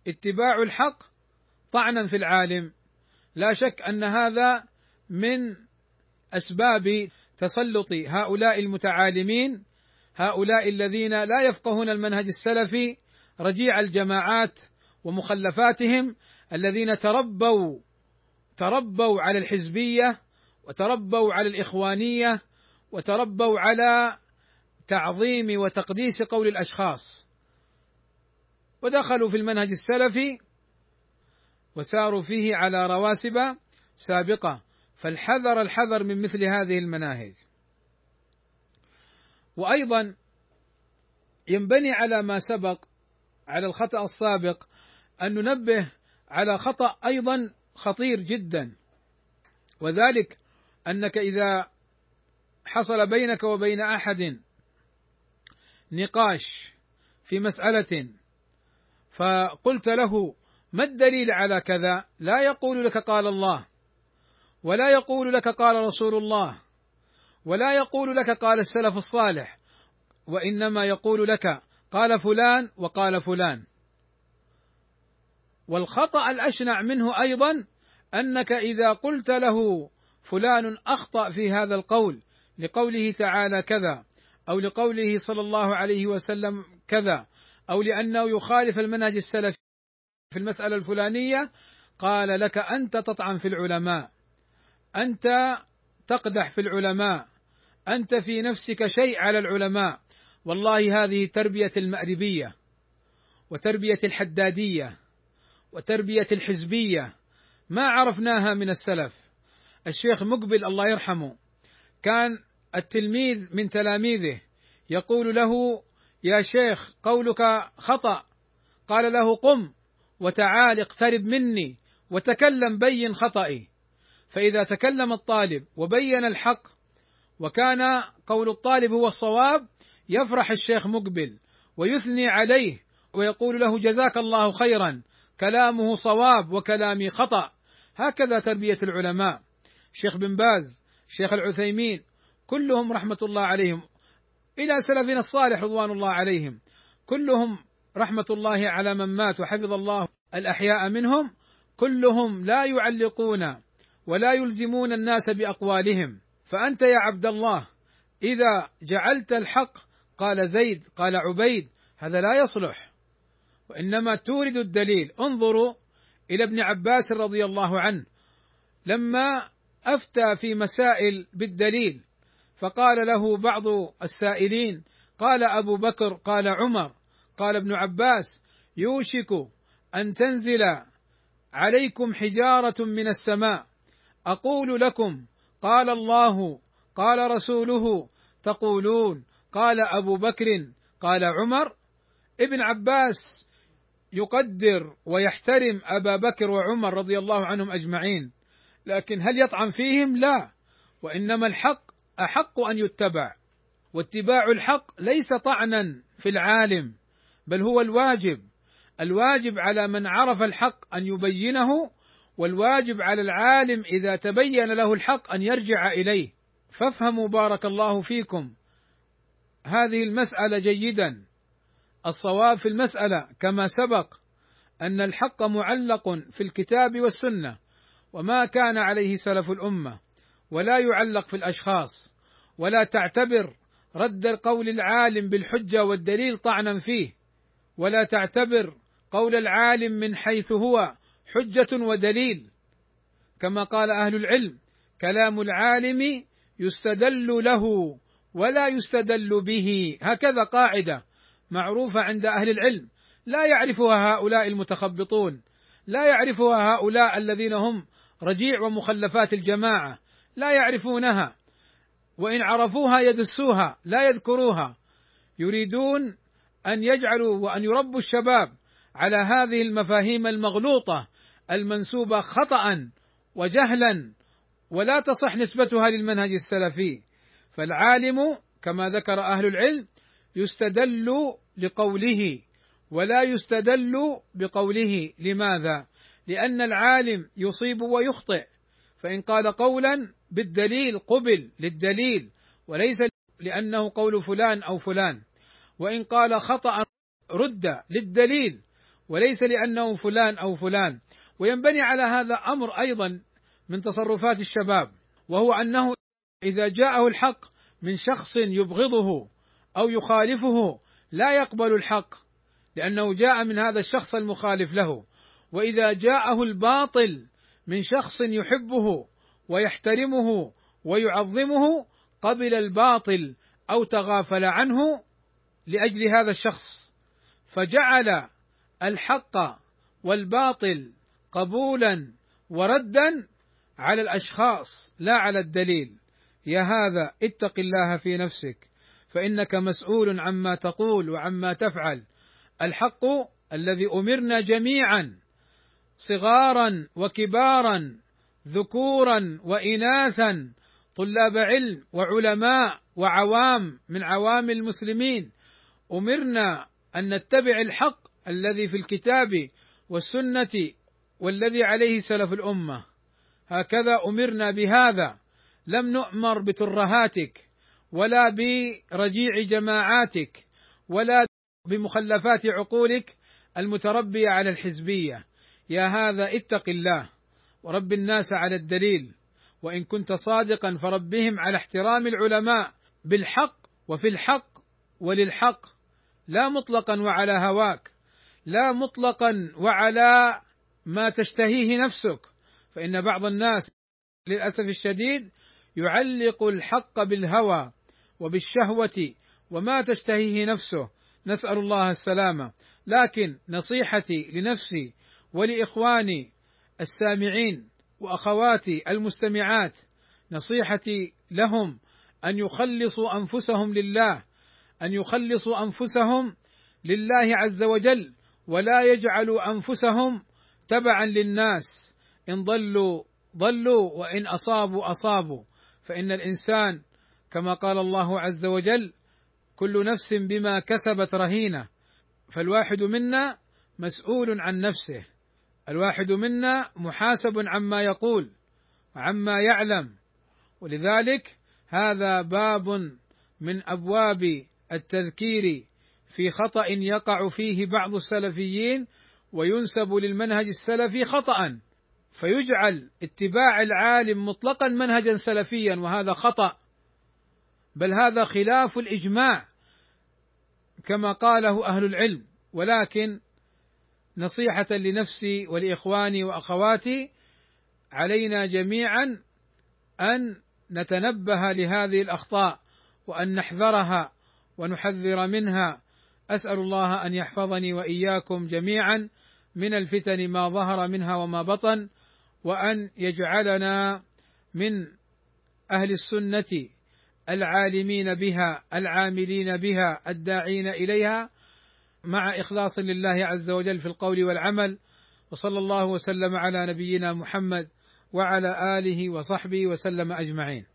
اتباع الحق طعنا في العالم. لا شك أن هذا من أسباب تسلط هؤلاء المتعالمين، هؤلاء الذين لا يفقهون المنهج السلفي، رجيع الجماعات ومخلفاتهم، الذين تربوا على الحزبية، وتربوا على الإخوانية، وتربوا على تعظيم وتقديس قول الأشخاص، ودخلوا في المنهج السلفي وساروا فيه على رواسب سابقة. فالحذر الحذر من مثل هذه المناهج. وأيضا ينبني على ما سبق، على الخطأ السابق، أن ننبه على خطأ أيضا خطير جدا، وذلك أنك إذا حصل بينك وبين أحد نقاش في مسألة فقلت له: ما الدليل على كذا؟ لا يقول لك قال الله، ولا يقول لك قال رسول الله، ولا يقول لك قال السلف الصالح، وإنما يقول لك قال فلان وقال فلان. والخطأ الأشنع منه أيضا أنك إذا قلت له فلان أخطأ في هذا القول لقوله تعالى كذا، أو لقوله صلى الله عليه وسلم كذا، أو لأنه يخالف المنهج السلفي في المسألة الفلانية، قال لك: أنت تطعن في العلماء، أنت تقدح في العلماء، أنت في نفسك شيء على العلماء. والله هذه تربية المأربية، وتربية الحدادية، وتربية الحزبية، ما عرفناها من السلف. الشيخ مقبل الله يرحمه كان التلميذ من تلاميذه يقول له: يا شيخ قولك خطأ. قال له: قم وتعال اقترب مني وتكلم بين خطئي. فإذا تكلم الطالب وبين الحق وكان قول الطالب هو الصواب، يفرح الشيخ مقبل ويثني عليه ويقول له: جزاك الله خيرا، كلامه صواب وكلامي خطأ. هكذا تربية العلماء. شيخ بن باز، شيخ العثيمين، كلهم رحمة الله عليهم، إلى سلفنا الصالح رضوان الله عليهم، كلهم رحمة الله على من مات وحفظ الله الأحياء منهم، كلهم لا يعلقون ولا يلزمون الناس بأقوالهم. فأنت يا عبد الله إذا جعلت الحق قال زيد قال عبيد، هذا لا يصلح، وإنما تورد الدليل. انظروا إلى ابن عباس رضي الله عنه لما أفتى في مسائل بالدليل، فقال له بعض السائلين: قال أبو بكر قال عمر. قال ابن عباس: يوشك أن تنزل عليكم حجارة من السماء، أقول لكم قال الله قال رسوله، تقولون قال أبو بكر قال عمر. ابن عباس يقدر ويحترم أبا بكر وعمر رضي الله عنهم أجمعين، لكن هل يطعن فيهم؟ لا، وإنما الحق أحق أن يتبع، واتباع الحق ليس طعنا في العالم، بل هو الواجب على من عرف الحق أن يبينه، والواجب على العالم إذا تبين له الحق أن يرجع إليه. فافهموا بارك الله فيكم هذه المسألة جيدا. الصواب في المسألة كما سبق أن الحق معلق في الكتاب والسنة وما كان عليه سلف الأمة، ولا يعلق في الأشخاص، ولا تعتبر رد القول العالم بالحجة والدليل طعنا فيه، ولا تعتبر قول العالم من حيث هو حجة ودليل. كما قال أهل العلم: كلام العالم يستدل له ولا يستدل به. هكذا قاعدة معروفة عند أهل العلم، لا يعرفها هؤلاء المتخبطون، لا يعرفها هؤلاء الذين هم رجيع ومخلفات الجماعة، لا يعرفونها، وإن عرفوها يدسوها لا يذكروها. يريدون أن يجعلوا وأن يربوا الشباب على هذه المفاهيم المغلوطة المنسوبة خطأ وجهلا، ولا تصح نسبتها للمنهج السلفي. فالعالم كما ذكر أهل العلم يستدل لقوله ولا يستدل بقوله. لماذا؟ لأن العالم يصيب ويخطئ، فإن قال قولا بالدليل قبل للدليل وليس لأنه قول فلان أو فلان، وإن قال خطأ رد للدليل وليس لأنه فلان أو فلان. وينبني على هذا أمر أيضا من تصرفات الشباب، وهو أنه إذا جاءه الحق من شخص يبغضه أو يخالفه لا يقبل الحق، لأنه جاء من هذا الشخص المخالف له. وإذا جاءه الباطل من شخص يحبه ويحترمه ويعظمه قبل الباطل أو تغافل عنه لأجل هذا الشخص، فجعل الحق والباطل قبولا وردا على الأشخاص لا على الدليل. يا هذا اتق الله في نفسك فإنك مسؤول عما تقول وعما تفعل. الحق الذي أمرنا جميعا صغارا وكبارا ذكورا وإناثا طلاب علم وعلماء وعوام من عوام المسلمين، أمرنا أن نتبع الحق الذي في الكتاب والسنة والذي عليه سلف الأمة. هكذا أمرنا بهذا، لم نؤمر بترهاتك ولا برجيع جماعاتك ولا بمخلفات عقولك المتربية على الحزبية. يا هذا اتق الله ورب الناس على الدليل، وإن كنت صادقا فربهم على احترام العلماء بالحق وفي الحق وللحق، لا مطلقا وعلى هواك، لا مطلقا وعلى ما تشتهيه نفسك، فإن بعض الناس للأسف الشديد يعلق الحق بالهوى وبالشهوة وما تشتهيه نفسه، نسأل الله السلامة. لكن نصيحتي لنفسي ولإخواني السامعين وأخواتي المستمعات، نصيحتي لهم أن يخلصوا أنفسهم لله، أن يخلصوا أنفسهم لله عز وجل، ولا يجعلوا أنفسهم تبعا للناس. إن ضلوا ضلوا وإن أصابوا أصابوا، فإن الإنسان كما قال الله عز وجل: كل نفس بما كسبت رهينة. فالواحد منا مسؤول عن نفسه، الواحد منا محاسب عما يقول وعما يعلم. ولذلك هذا باب من أبواب التذكير في خطأ يقع فيه بعض السلفيين وينسب للمنهج السلفي خطأ، فيجعل اتباع العالم مطلقا منهجا سلفيا، وهذا خطأ، بل هذا خلاف الإجماع كما قاله أهل العلم. ولكن نصيحة لنفسي ولإخواني وأخواتي، علينا جميعا أن نتنبه لهذه الأخطاء وأن نحذرها ونحذر منها. أسأل الله أن يحفظني وإياكم جميعا من الفتن ما ظهر منها وما بطن، وأن يجعلنا من أهل السنة العالمين بها العاملين بها الداعين إليها، مع إخلاص لله عز وجل في القول والعمل. وصلى الله وسلم على نبينا محمد وعلى آله وصحبه وسلم أجمعين.